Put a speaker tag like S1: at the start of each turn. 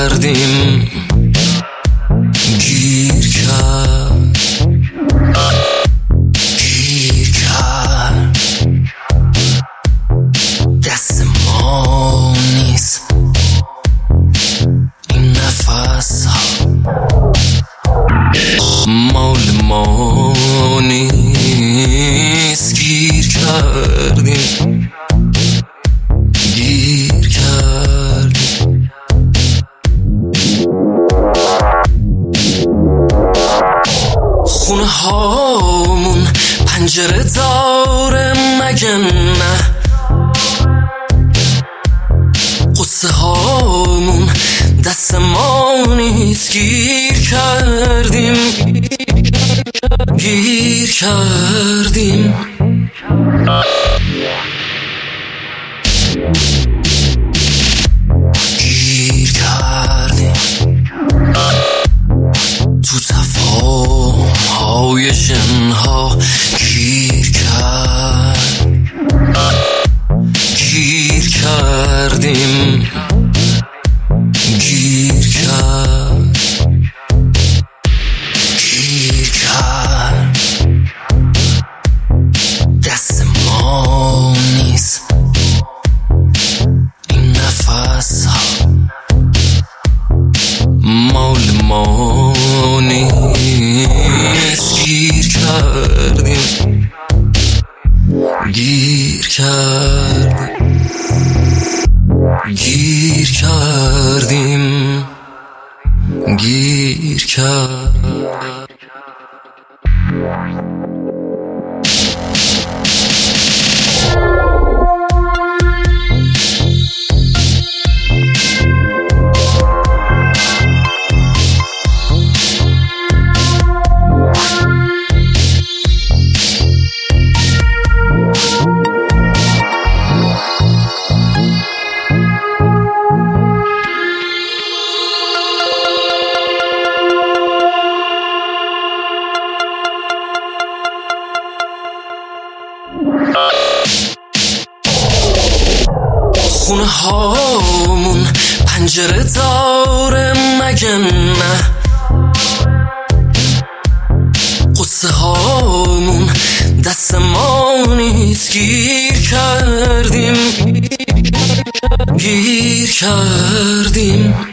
S1: کردیم، گیر کرد، گیر کرد، دست ما نیست این نفس ها، مال ما نیست. گیر کردیم، گیر کردیم. خونه هامون پنجره داره مگه نه؟ قصه هامون دست ما نیست. گیر کردیم، گیر کردیم. گیر کردیم تو تفاهم های جنها. گیر کرد، گیر کردیم، گیر کرد، گیر کرد. دست ما نیست این نفس ها، مال ما نیست. گیر کردیم، گیر کردیم، گیر کردیم، گیر کردیم. خونه هامون پنجره داره مگه نه؟ قصه هامون دست ما نیست. گیر کردیم، گیر کردیم.